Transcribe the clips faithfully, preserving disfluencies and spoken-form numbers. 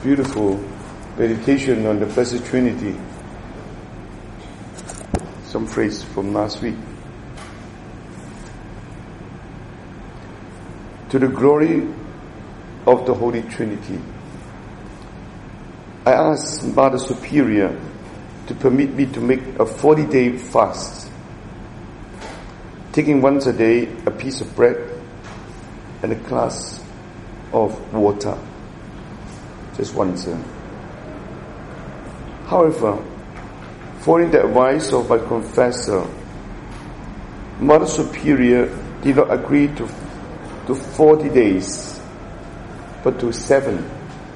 beautiful meditation on the Blessed Trinity. Some phrase from last week. To the glory of the Holy Trinity. I asked Mother Superior to permit me to make a forty-day fast, taking once a day a piece of bread and a glass of water. Just once. However, following the advice of my confessor, Mother Superior did not agree to, to forty days, but to seven.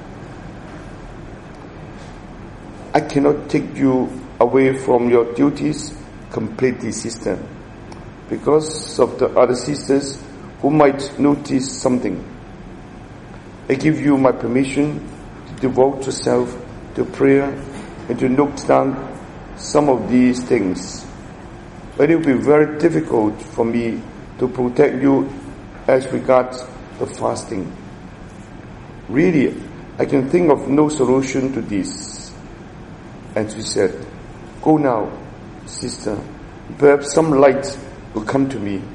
I cannot take you away from your duties completely, sister, because of the other sisters who might notice something. I give you my permission to devote yourself to prayer and to note down some of these things. But it will be very difficult for me to protect you as regards the fasting. Really, I can think of no solution to this. And she said, go now, sister. Perhaps some light will come to me.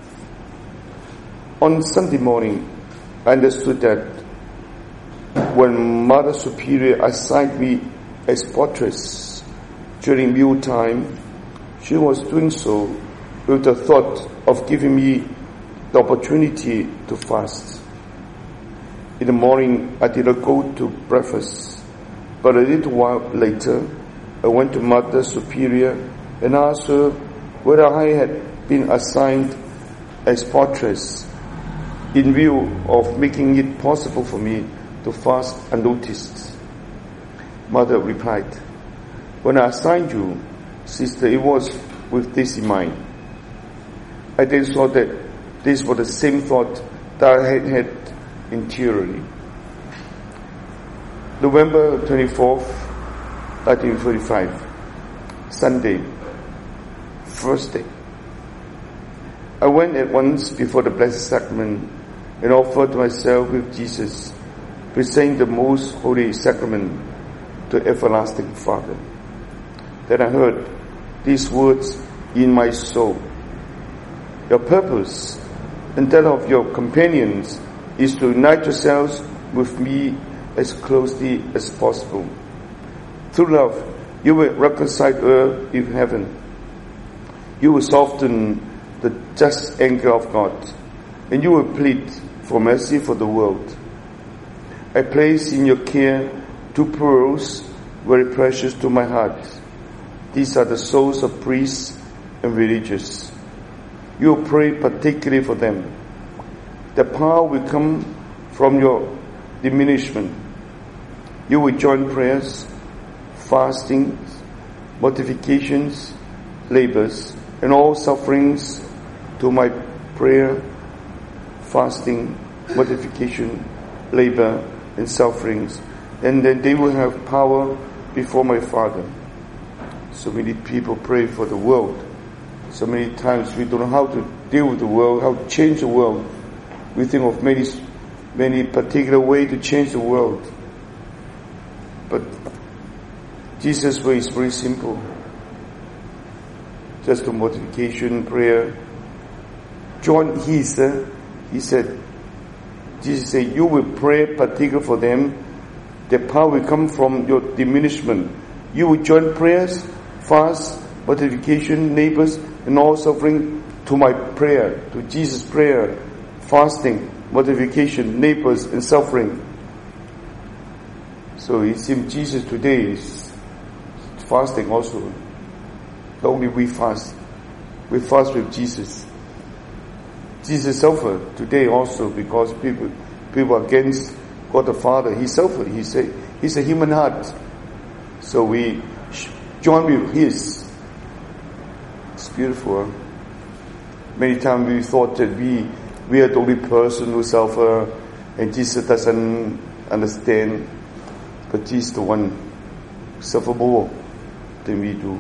On Sunday morning, I understood that when Mother Superior assigned me as portress during mealtime, she was doing so with the thought of giving me the opportunity to fast. In the morning, I did not go to breakfast, but a little while later, I went to Mother Superior and asked her whether I had been assigned as portress in view of making it possible for me to fast unnoticed. Mother replied, when I assigned you, sister, it was with this in mind. I then saw that this was the same thought that I had had interiorly. November twenty-fourth, nineteen forty-five, Sunday, first day. I went at once before the Blessed Sacrament and offered myself with Jesus, presenting the most holy sacrament to everlasting Father. Then I heard these words in my soul. Your purpose and that of your companions is to unite yourselves with me as closely as possible. Through love, you will reconcile earth with heaven. You will soften the just anger of God, and you will plead for mercy for the world. I place in your care two pearls very precious to my heart. These are the souls of priests and religious. You will pray particularly for them. The power will come from your diminishment. You will join prayers, fastings, mortifications, labors, and all sufferings to my prayer, fasting, mortification, labor, and sufferings. And then they will have power before my Father. So many people pray for the world. So many times we don't know how to deal with the world, how to change the world. We think of many, many particular ways to change the world. But Jesus' way is very simple. Just the mortification, prayer. John, he said, he said, Jesus said, you will pray particularly for them. The power will come from your diminishment. You will join prayers, fast, mortification, neighbors, and all suffering to my prayer, to Jesus' prayer, fasting, mortification, neighbors, and suffering. So it seems Jesus today is fasting also. Not only we fast, we fast with Jesus. Jesus suffered today also because people people are against God the Father. He suffered. He said he's a human heart. So we join with his. It's beautiful. Huh? Many times we thought that we we are the only person who suffer, and Jesus doesn't understand. But Jesus is the one who suffer more than we do.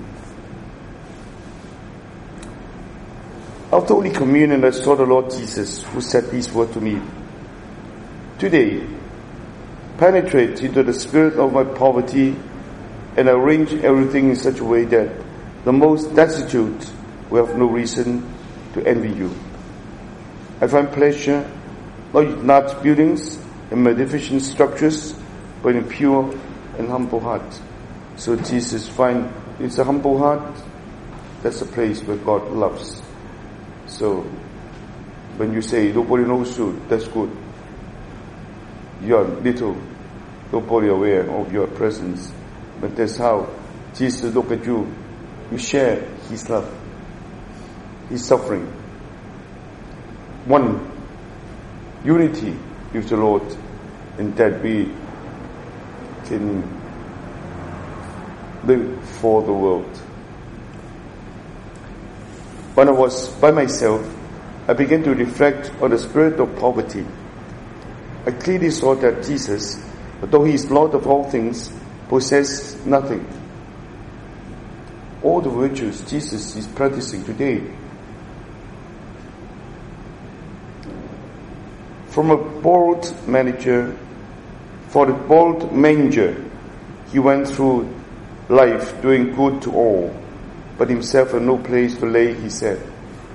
After Holy Communion, I saw the Lord Jesus, who said these words to me. Today, penetrate into the spirit of my poverty and arrange everything in such a way that the most destitute will have no reason to envy you. I find pleasure not in large buildings and magnificent structures, but in pure and humble heart. So Jesus find it's a humble heart. That's a place where God loves. So when you say nobody knows you, that's good. You are little, nobody aware of your presence. But that's how Jesus look at you. You share His love, His suffering. One unity with the Lord, and that we can live for the world. When I was by myself, I began to reflect on the spirit of poverty. I clearly saw that Jesus, though He is Lord of all things, possessed nothing. All the virtues Jesus is practicing today, from a borrowed manager, for the borrowed manger, He went through life doing good to all, but Himself had no place to lay His head.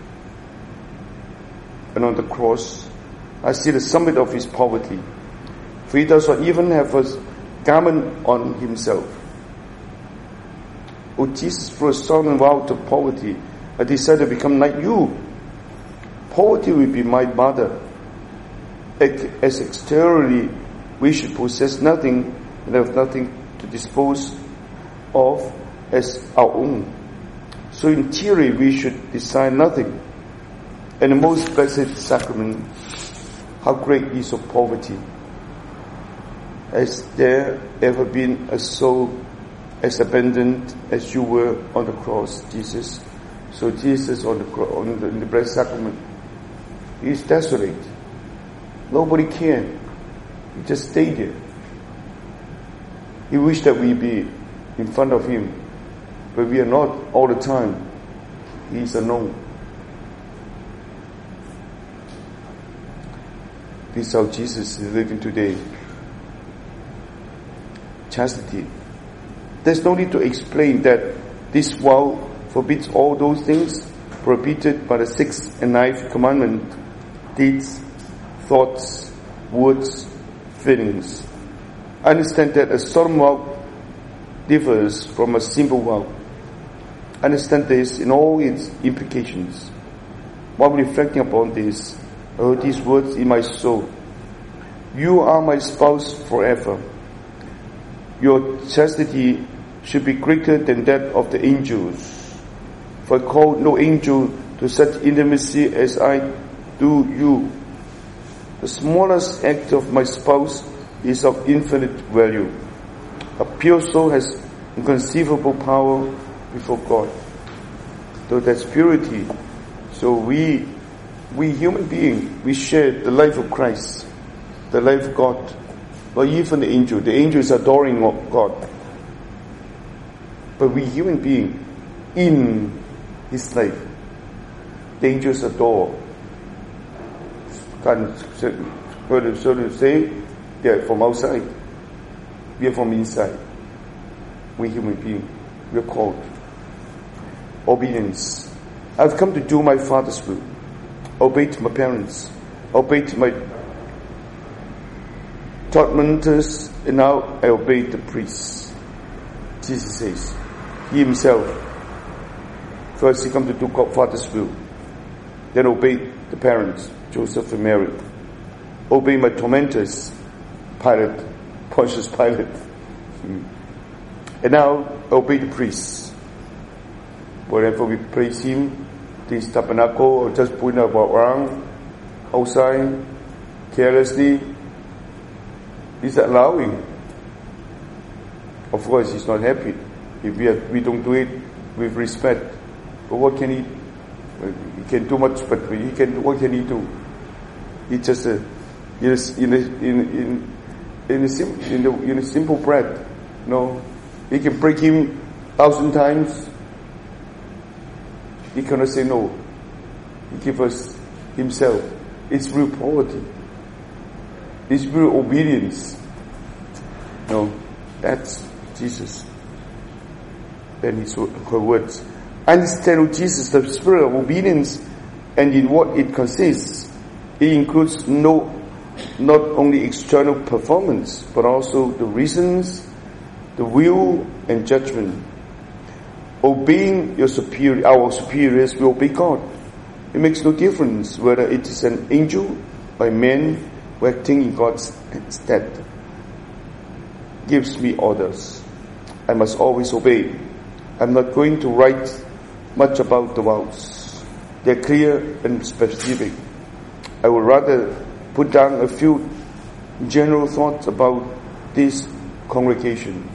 And on the cross, I see the summit of His poverty, for He does not even have a garment on Himself. Oh Jesus, for a solemn vow of poverty, I decided to become like you. Poverty will be my mother. As exteriorly, we should possess nothing and have nothing to dispose of as our own. So in theory, we should desire nothing. And the most blessed sacrament, how great is of poverty. Has there ever been a soul as abandoned as you were on the cross, Jesus? So Jesus on the cross, on the, in the blessed sacrament, He is desolate. Nobody can. He just stayed there. He wished that we be in front of Him, but we are not all the time. He is alone. This is how Jesus is living today. Chastity. There's no need to explain that this vow forbids all those things prohibited by the sixth and ninth commandment: deeds, thoughts, words, feelings. I understand that a solemn vow differs from a simple vow. I understand this in all its implications. While reflecting upon this, I heard these words in my soul: you are my spouse forever. Your chastity should be greater than that of the angels. For I call no angel to such intimacy as I do you. The smallest act of my spouse is of infinite value. A pure soul has inconceivable power before God. So that's purity. So we, we human beings, we share the life of Christ, the life of God. Or even the angel. The angel is adoring God. But we human beings, in His life, the angels adore. Can't sort of say they are from outside. We are from inside. We human beings, we are called. Obedience. I've come to do my Father's will. Obey to my parents. Obey to my tormentors, and now I obey the priests. Jesus says, He Himself, first He come to do God Father's will, then obey the parents, Joseph and Mary. Obey my tormentors, Pilate, Pontius Pilate. And now obey the priests. Wherever we praise Him, this tabernacle, or just putting about around, outside, carelessly, He's allowing. Of course, He's not happy if we, have, we don't do it with respect. But what can He? He can do much, but He can. What can He do? He just uh, in a, in a, in in in a, sim, in, the, in a simple bread. No, He can break Him thousand times. He cannot say no. He gives us Himself. It's real poverty. It's real obedience. No, that's Jesus. Then his her words. Understand Jesus, the spirit of obedience, and in what it consists. It includes no, not only external performance, but also the reasons, the will, and judgment. Obeying your superior, our superiors will obey God. It makes no difference whether it is an angel or a man acting in God's stead. Gives me orders. I must always obey. I'm not going to write much about the vows. They're clear and specific. I would rather put down a few general thoughts about this congregation.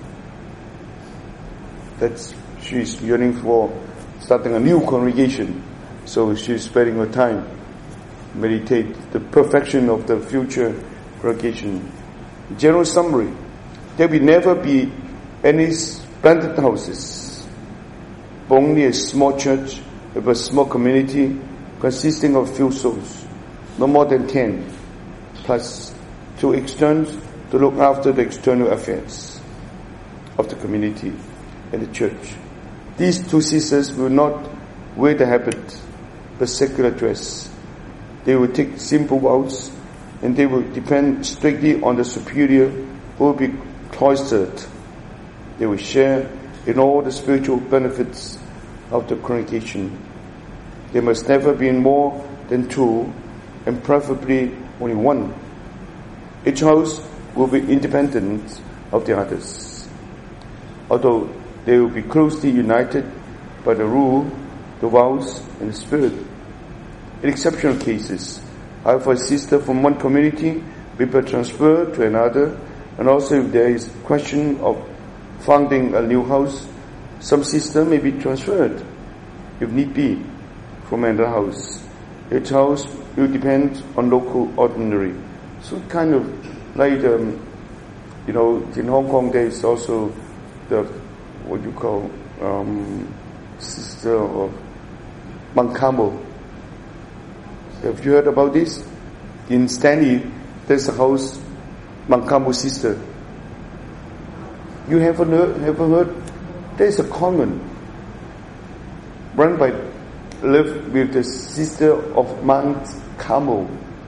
That's, she's yearning for starting a new congregation. So she's spending her time meditate the perfection of the future congregation. General summary. There will never be any splendid houses, but only a small church with a small community consisting of few souls, no more than ten, plus two externs to look after the external affairs of the community and the church. These two sisters will not wear the habit, the secular dress. They will take simple vows, and they will depend strictly on the superior who will be cloistered. They will share in all the spiritual benefits of the congregation. There must never be more than two, and preferably only one. Each house will be independent of the others, although they will be closely united by the rule, the vows, and the spirit. In exceptional cases, however, a sister from one community will be transferred to another, and also if there is question of founding a new house, some sister may be transferred, if need be, from another house. Each house will depend on local ordinary. So kind of like, um, you know, in Hong Kong there is also the, what you call, um, sister of Mang Kamo. Have you heard about this? In Stanley, there's a house, Mang Kamo sister. You haven't heard, haven't heard? There's a convent run by, live with the sister of Mang Kamo.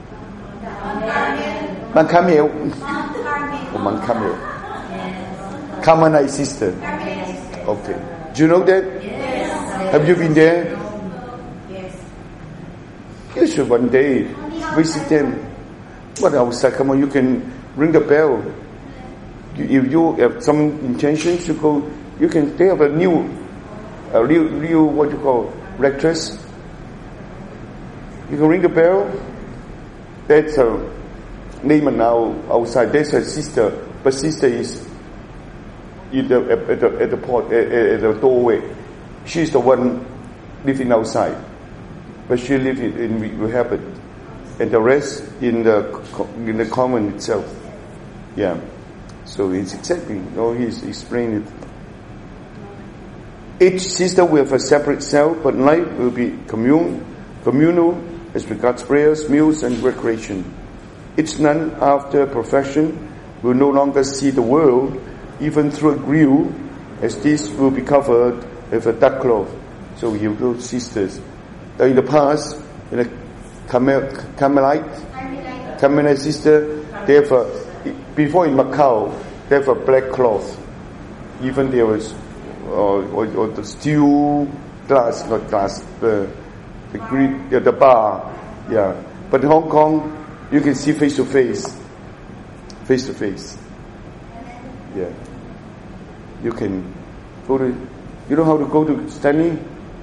Mang Carmel. Oh, Mang Carmel. Carmelite sister. Okay. Do you know that? Yes. Have you been there? Yes. You should one day visit them. But outside, come on, you can ring the bell. If you have some intentions to go, you can, they have a new, a real, real, what you call, rectress. You can ring the bell. That's a name now outside. There's a sister, but sister is in the, at the, at the port, at, at the doorway. She's the one living outside, but she lives in, in Rehabit, and the rest in the in the common itself. Yeah. So it's exactly, you know, he's explained it. Each sister will have a separate cell, but life will be commune, communal as regards prayers, meals, and recreation. Each nun, after profession, will no longer see the world, even through a grill, as this will be covered with a dark cloth. So you go, sisters. Now in the past, in a Carmel, Carmelite, Carmelite sister, they have a, before in Macau, they have a black cloth. Even there was, uh, or, or the steel glass, not glass, the the green, yeah, the bar, yeah. But in Hong Kong, you can see face to face, face to face. Yeah. You can go to, you know how to go to Stanley?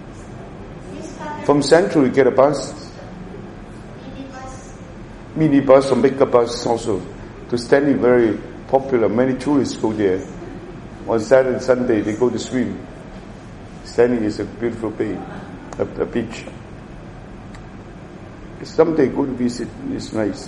From Central, you get a bus. Mini bus or mega bus also. To Stanley, very popular. Many tourists go there. On Saturday and Sunday, they go to swim. Stanley is a beautiful bay, a, a beach. Someday go to visit. It's nice.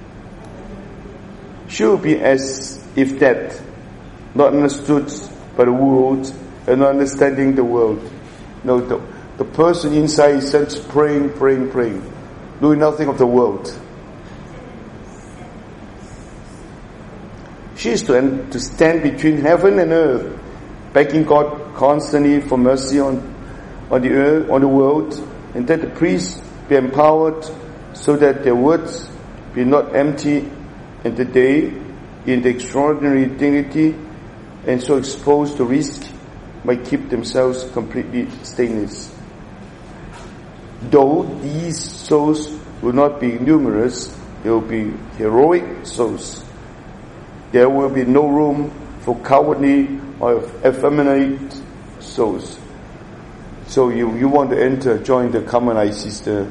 She will be as if that, not understood by the world and not understanding the world. No, the, the person inside is just praying, praying, praying, doing nothing of the world. She is to, to stand between heaven and earth, begging God constantly for mercy on, on the earth, on the world, and that the priests be empowered so that their words be not empty, and that they, in the extraordinary dignity and so exposed to risk, might keep themselves completely stainless. Though these souls will not be numerous, they will be heroic souls. There will be no room for cowardly or effeminate souls. So you, you want to enter, join the Carmelite sister.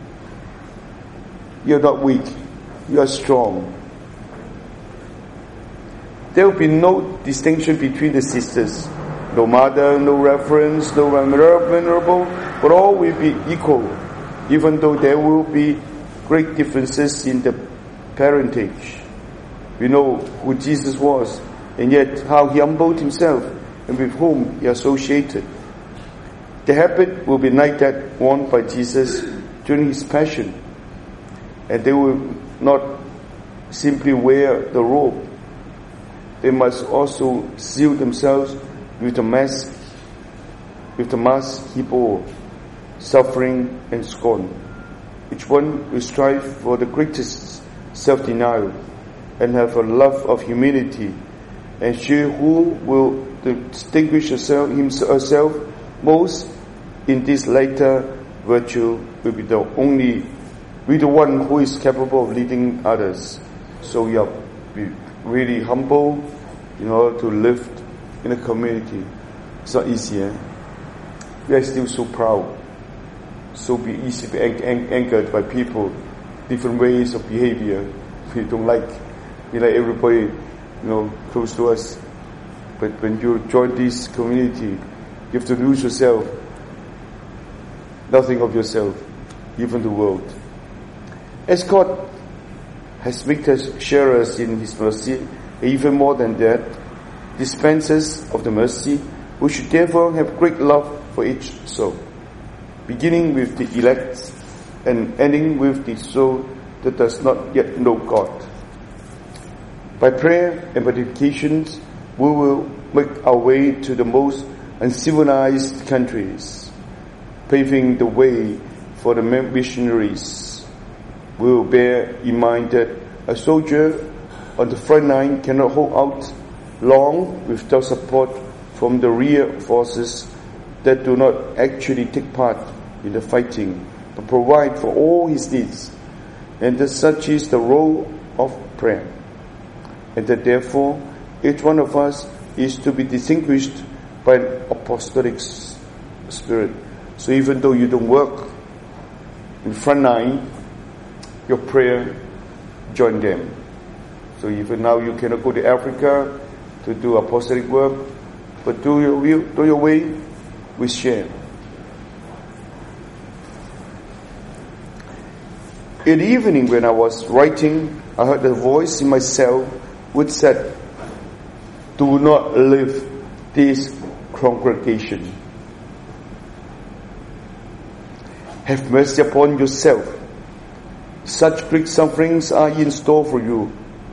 You're not weak, you are strong. There will be no distinction between the sisters. No mother, no reverence, no venerable, but all will be equal, even though there will be great differences in the parentage. We know who Jesus was, and yet how he humbled himself and with whom he associated. The habit will be like that worn by Jesus during his passion, and they will not simply wear the robe. They must also seal themselves with the mask, with the mask he bore, suffering and scorn. Each one will strive for the greatest self-denial and have a love of humility, and she who will distinguish herself, herself most in this latter virtue will be the only, be the one who is capable of leading others. So you have to be really humble in order to live in a community. It's not easy, eh? We are still so proud, so be easy to be ang- ang- anchored by people, different ways of behavior. We don't like, we like everybody, you know, close to us. But when you join this community, you have to lose yourself, nothing of yourself, even the world. As God has made us sharers in His mercy, even more than that, dispensers of the mercy, we should therefore have great love for each soul, beginning with the elect and ending with the soul that does not yet know God. By prayer and meditations, we will make our way to the most uncivilized countries, paving the way for the missionaries. We will bear in mind that a soldier on the front line cannot hold out long without support from the rear forces that do not actually take part in the fighting, but provide for all his needs. And that such is the role of prayer. And that therefore each one of us is to be distinguished by an apostolic spirit. So even though you don't work in front line, your prayer join them. So even now you cannot go to Africa to do apostolic work, but do your will, do your way, we share. In the evening when I was writing, I heard a voice in my cell which said, "Do not leave this congregation. Have mercy upon yourself. Such great sufferings are in store for you."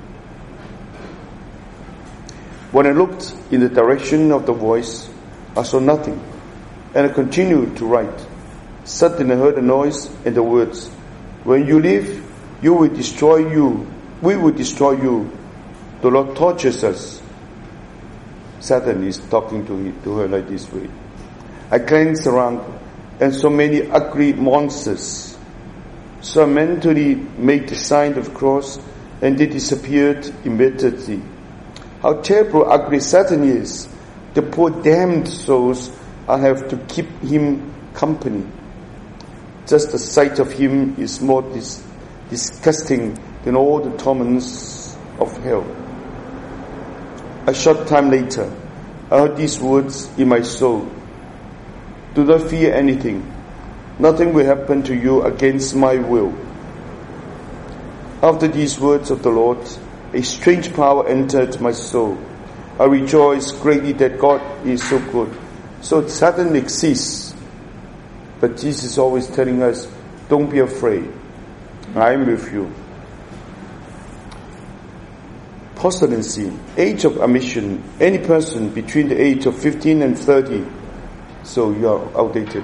When I looked in the direction of the voice, I saw nothing, and I continued to write. Suddenly I heard a noise and the words, "When you leave, you will destroy you. We will destroy you. The Lord tortures us." Satan is talking to, to her like this way. I glanced around and saw many ugly monsters. So I mentally made the sign of the cross, and they disappeared immediately. How terrible, ugly Satan is! The poor damned souls, I have to keep him company. Just the sight of him is more dis- disgusting than all the torments of hell. A short time later, I heard these words in my soul: "Do not fear anything. Nothing will happen to you against my will." After these words of the Lord, a strange power entered my soul. I rejoice greatly that God is so good. So Satan exists, but Jesus is always telling us, don't be afraid. I am with you. Postulancy, age of admission, any person between the age of fifteen and thirty. So you are outdated.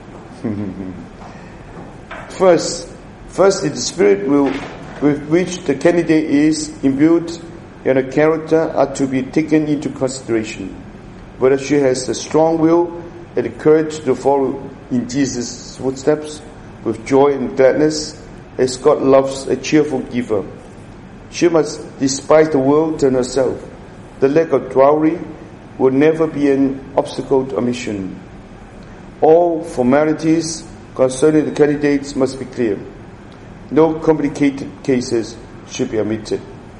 First, firstly, the spirit will, with which the candidate is imbued and a character are to be taken into consideration. Whether she has a strong will and the courage to follow in Jesus' footsteps with joy and gladness, as God loves a cheerful giver. She must despise the world and herself. The lack of dowry will never be an obstacle to admission. All formalities concerning the candidates must be clear. No complicated cases should be omitted.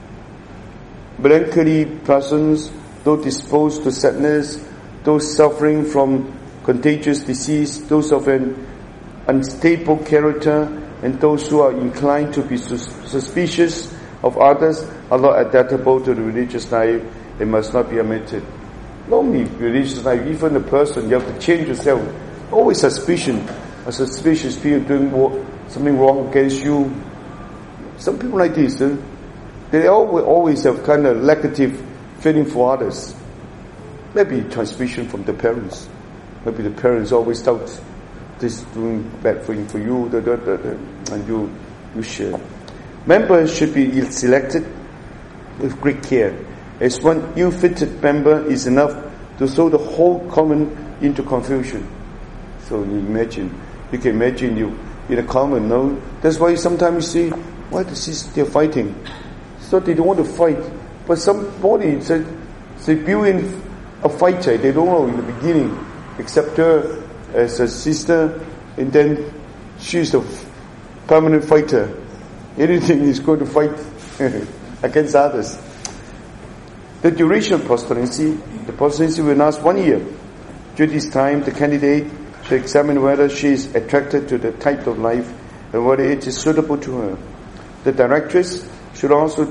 Melancholy persons, those disposed to sadness, those suffering from contagious disease, those of an unstable character, and those who are inclined to be sus- suspicious of others are not adaptable to the religious life and must not be omitted. Not only religious life, even a person, you have to change yourself. Always suspicion, a suspicious people doing something wrong against you. Some people like this, eh? They always have kind of negative feeling for others. Maybe transmission from the parents. Maybe the parents always doubt this is doing bad thing for you, da, da, da, da, and you you share. Members should be selected with great care, as one ill-fitted member is enough to throw the whole common into confusion. So you imagine, you can imagine you in a common, no? That's why sometimes you see, why does they're fighting? So they don't want to fight, but somebody said, they build in a fighter, they don't know in the beginning, accept her as a sister, and then she's a permanent fighter. Anything is going to fight against others. The duration of postulancy, the postulancy will last one year. During this time, the candidate should examine whether she is attracted to the type of life and whether it is suitable to her. The directress should also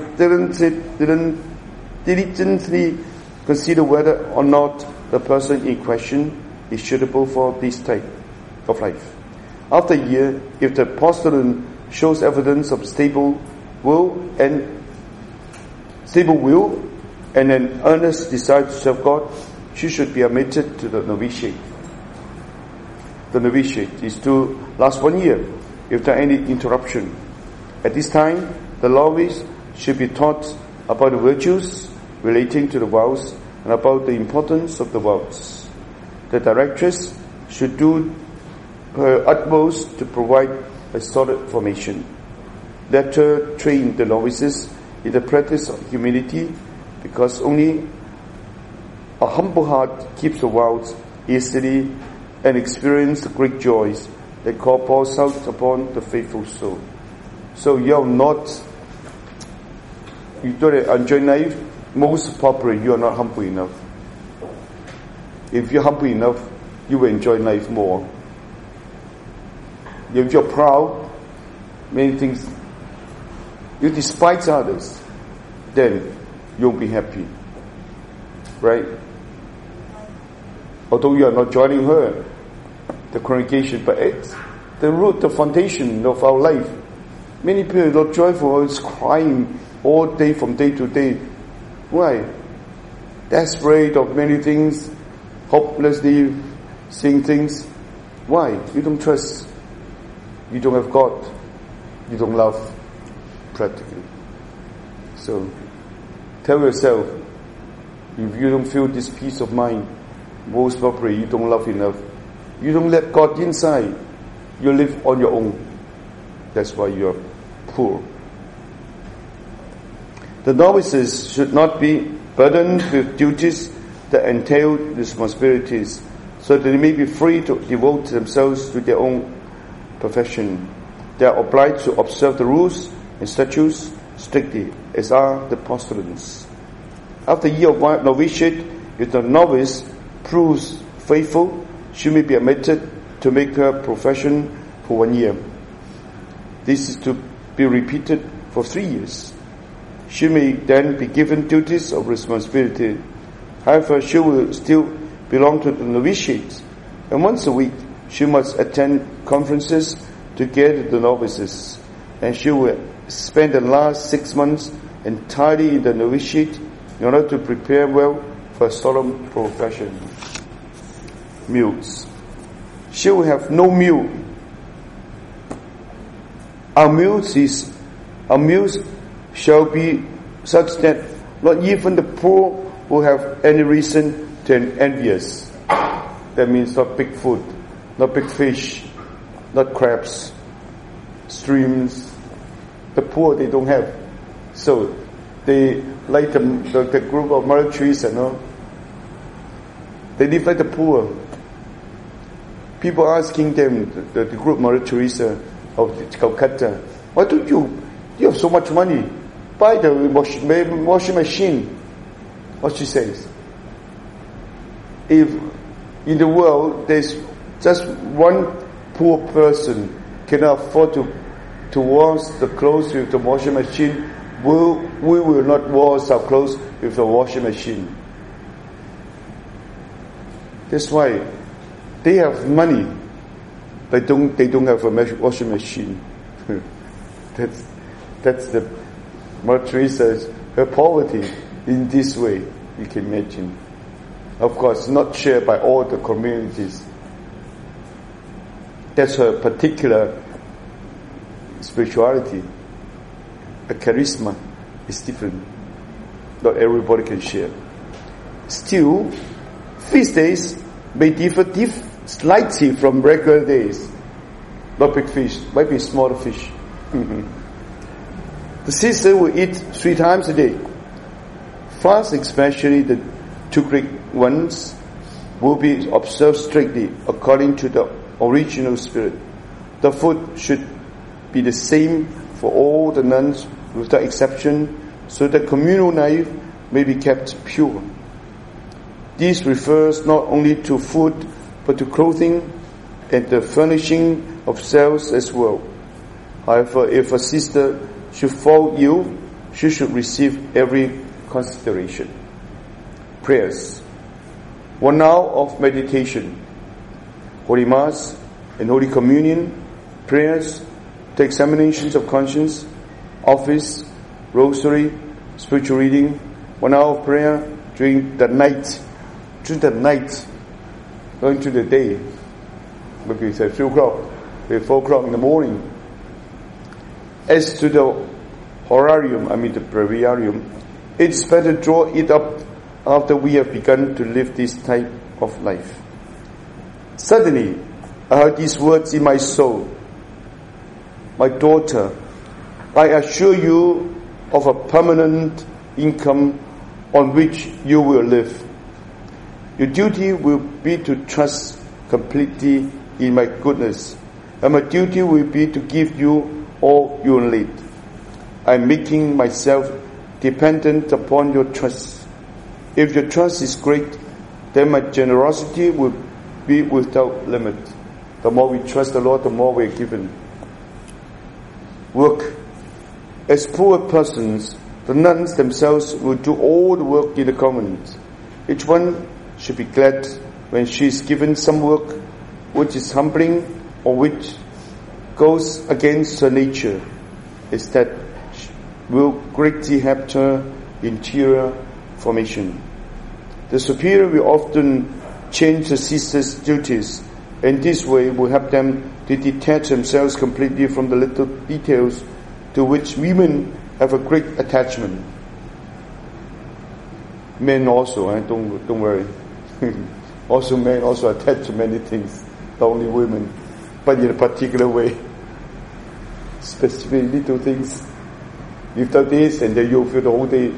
diligently consider whether or not the person in question is suitable for this type of life. After a year, if the postulant shows evidence of stable will and stable will and an earnest desire to serve God, she should be admitted to the novitiate. The novitiate is to last one year if there are any interruption. At this time, the novice should be taught about the virtues relating to the vows and about the importance of the vows. The directress should do her utmost to provide a solid formation. Let her train the novices in the practice of humility, because only a humble heart keeps the vows easily and experiences the great joys that God pours out upon the faithful soul. So you are not, you don't enjoy life, most probably you are not humble enough. If you're humble enough, you will enjoy life more. If you're proud, many things, you despise others, then you'll be happy. Right? Although you are not joining her, the congregation, but it's the root, the foundation of our life. Many people are not joyful, it's crying all day from day to day. Why? Desperate of many things, hopelessly seeing things. Why? You don't trust. You don't have God. You don't love, practically. So, tell yourself, if you don't feel this peace of mind, most probably you don't love enough. You don't let God inside. You live on your own. That's why you're poor. The novices should not be burdened with duties that entail responsibilities, so that they may be free to devote themselves to their own profession. They are obliged to observe the rules and statutes strictly, as are the postulants. After a year of novitiate, if the novice proves faithful, she may be admitted to make her profession for one year. This is to be repeated for three years. She may then be given duties of responsibility. However, she will still belong to the novitiate, and once a week she must attend conferences to gather the novices, and she will spend the last six months and tidy in the novitiate in order to prepare well for a solemn profession. Meals. She will have no meal. Our meals is our meals shall be such that not even the poor will have any reason to envy us. That means not big food, not big fish, not crabs, streams. The poor, they don't have. So they like the, the, the group of Mother Teresa, you know. They live like the poor. People asking them, the, the group Mother Teresa of Calcutta, why don't you, you have so much money, buy the wash, washing machine. What she says, if in the world there's just one poor person cannot afford to, to wash the clothes with the washing machine, we'll, we will not wash our clothes with the washing machine. That's why they have money, but don't, they don't have a washing machine. that's, that's the Mother Teresa's, her poverty in this way, you can imagine. Of course, not shared by all the communities. That's her particular spirituality. A charisma is different. Not everybody can share. Still, feast days may differ diff- slightly from regular days. Not big fish, might be smaller fish. The sister will eat three times a day. Fast, especially the two Greek ones, will be observed strictly according to the original spirit. The food should be the same for all the nuns without exception, so that communal life may be kept pure. This refers not only to food, but to clothing and the furnishing of cells as well. However, if a sister should fall ill, she should receive every consideration. Prayers. One hour of meditation. Holy Mass and Holy Communion. Prayers, the examinations of conscience, office, rosary, spiritual reading. One hour of prayer during the night. During the night, going to the day. Maybe it's at three o'clock, maybe four o'clock in the morning. As to the horarium, I mean the breviarium, it's better draw it up after we have begun to live this type of life. Suddenly, I heard these words in my soul. My daughter, I assure you of a permanent income on which you will live. Your duty will be to trust completely in my goodness, and my duty will be to give you all you need. I am making myself dependent upon your trust. If your trust is great, then my generosity will be without limit. The more we trust the Lord, the more we are given. Work. As poor persons, the nuns themselves will do all the work in the convent. Each one should be glad when she is given some work which is humbling or which goes against her nature, is that will greatly help her interior formation. The superior will often change the sisters' duties, and this way will help them to detach themselves completely from the little details to which women have a great attachment. Men also, eh? don't don't worry. Also men also attach to many things, not only women, but in a particular way. Specific little things. Without this, and then you'll feel the whole day.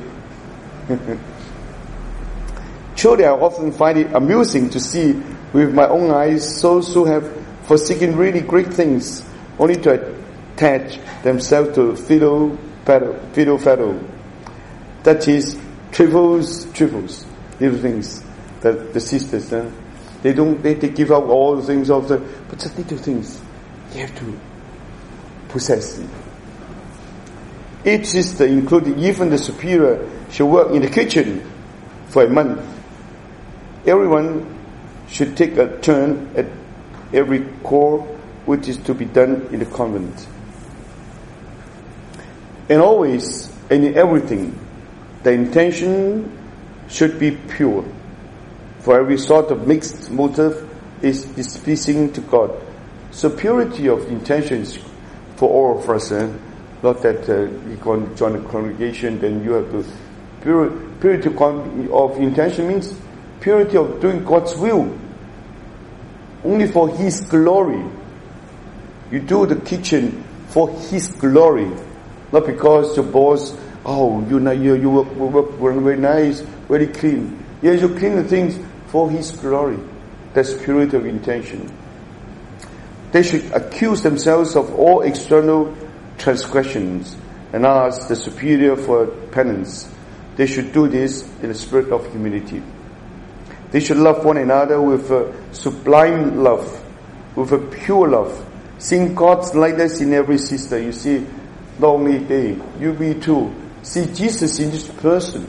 Truly, I often find it amusing to see with my own eyes those who have forsaken really great things only to attach themselves to fiddle, paddle, fiddle, faddle. That is, trifles, trifles, little things. That the sisters, eh? they don't, they, they give up all the things of the, but just little things, they have to possess it. Each sister, including even the superior, should work in the kitchen for a month. Everyone should take a turn at every chore which is to be done in the convent. And always And in everything, the intention should be pure. For every sort of mixed motive is displeasing to God. So purity of intentions for all of us. Eh? Not that uh, you go and join a congregation, then you have to... Pure, purity of intention means purity of doing God's will. Only for His glory. You do the kitchen for His glory. Not because your boss, oh, you know, you, you work, work, work very nice, very clean. Yes, you clean the things for His glory. That's purity of intention. They should accuse themselves of all external transgressions and ask the superior for penance. They should do this in a spirit of humility. They should love one another with a sublime love, with a pure love, seeing God's likeness in every sister. You see, not only they, you be too. See Jesus in this person.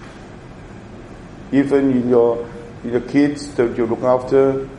Even in your, in your kids that you look after,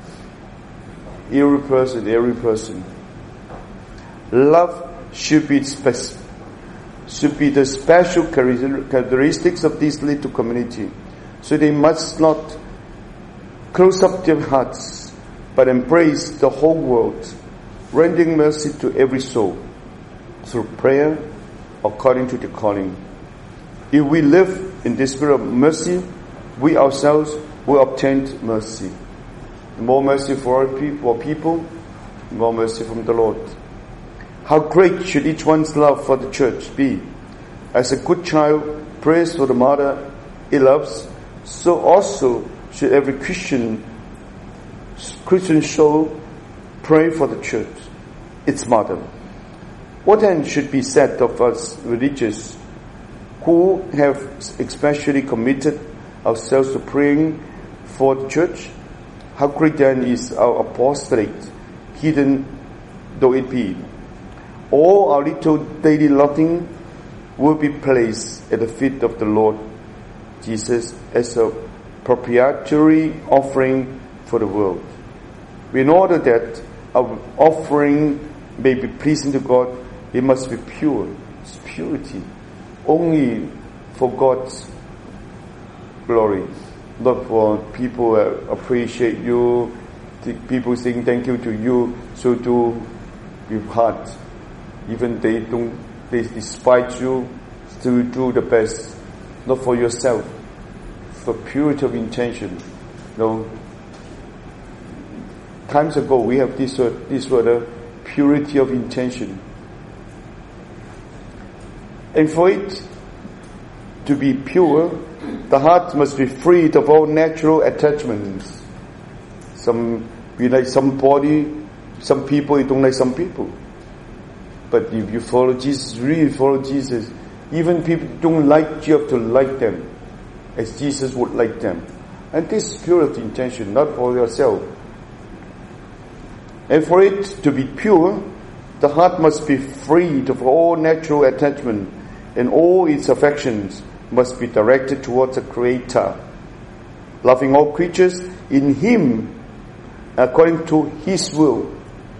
every person, every person. Love should be special. Should be the special characteristics of this little community. So they must not close up their hearts, but embrace the whole world, rendering mercy to every soul through prayer according to the calling. If we live in this spirit of mercy, we ourselves will obtain mercy. More mercy for our people, people, more mercy from the Lord. How great should each one's love for the church be? As a good child prays for the mother he loves, so also should every Christian Christian soul pray for the church, its mother. What then should be said of us religious who have especially committed ourselves to praying for the church? How great then is our apostolate, hidden though it be. All our little daily loving will be placed at the feet of the Lord Jesus as a propitiatory offering for the world. In order that our offering may be pleasing to God, it must be pure. It's purity. Only for God's glory. Not for people uh, appreciate you, people saying thank you to you, so do with heart. Even they don't, they despise you, still do the best. Not for yourself, for purity of intention. No. Times ago we have this word, this word, uh, purity of intention. And for it to be pure, the heart must be freed of all natural attachments. Some, you like somebody, some people, you don't like some people. But if you follow Jesus, really follow Jesus, even people don't like you, have to like them as Jesus would like them. And this is purity intention, not for yourself. And for it to be pure, the heart must be freed of all natural attachment, and all its affections must be directed towards the Creator, loving all creatures in Him according to His will.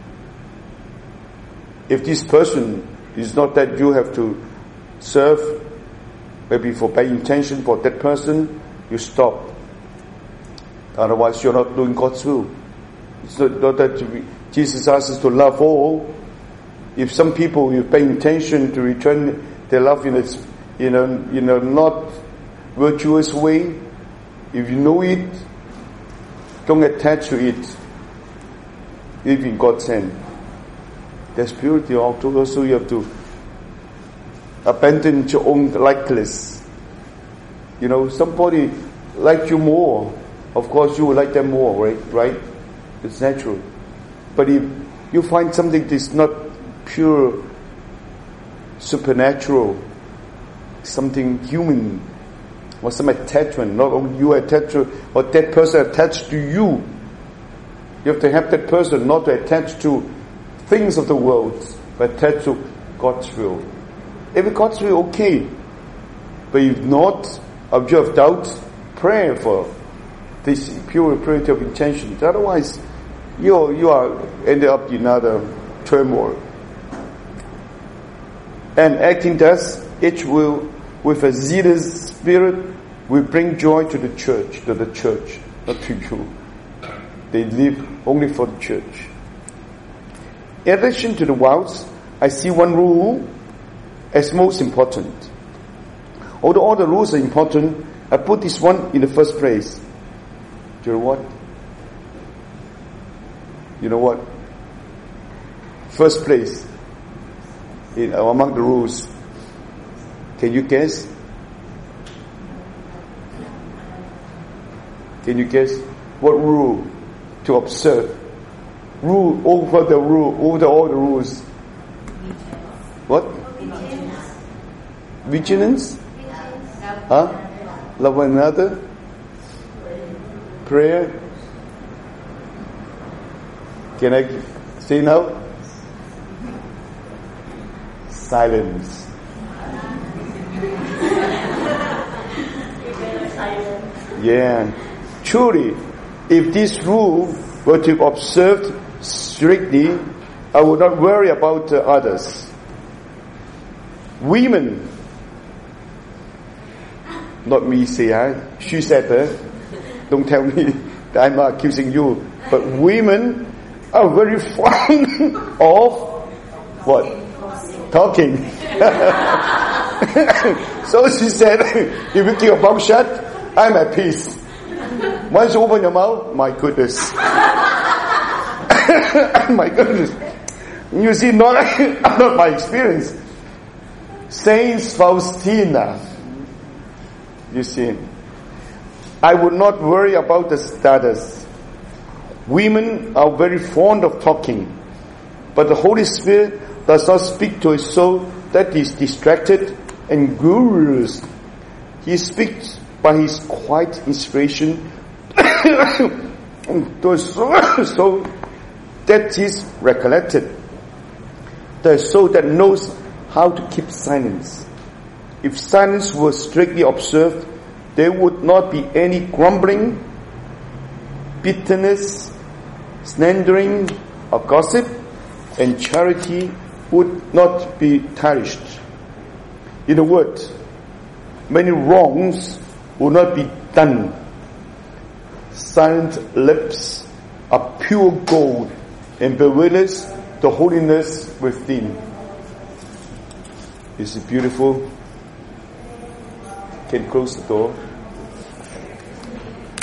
If this person is not that you have to serve, maybe for bad intention for that person, you stop. Otherwise you're not doing God's will. It's not, not that we, Jesus asks us to love all. If some people with bad intention to return their love in a, in a, in a not virtuous way, if you know it, don't attach to it. Live in God's hand. There's purity also. You have to abandon your own likeness. You know, somebody like you more, of course you will like them more, right? Right? It's natural. But if you find something that's not pure, supernatural, something human, or some attachment, not only you attached to, or that person attached to you, you have to have that person not to attach to things of the world, but attached to God's will. If God's will, okay. But if not, if you have doubt, pray for this pure purity of intentions. Otherwise, you you are ended up in another turmoil. And acting thus, each will, with a zealous spirit, will bring joy to the church, to the church, not to you. They live only for the church. In addition to the vows, I see one rule as most important. Although all the rules are important, I put this one in the first place. Do you know what? You know what? First place in, uh, among the rules. Can you guess? Can you guess what rule to observe? Rule over the rule, over all the rules. What? Vigilance? Huh? Love one another? Prayer? Can I say now? Silence. Yeah. Truly, if this rule were to be observed strictly, I would not worry about uh, others. Women, not me say, huh? She said, uh, don't tell me that I'm not accusing you, but women are very fond of what? Talking. So she said, if you keep your mouth shut, I'm at peace. Once you open your mouth, my goodness. My goodness. You see, not, not my experience. Saint Faustina. You see, I would not worry about the status. Women are very fond of talking, but the Holy Spirit does not speak to a soul that is distracted and gurus. He speaks by His quiet inspiration to a soul, soul that is recollected, the soul that knows how to keep silence. If silence were strictly observed, there would not be any grumbling, bitterness, slandering, or gossip, and charity would not be cherished. In a word, many wrongs would not be done. Silent lips are pure gold and bewilders the holiness within. Is it beautiful? Can close the door.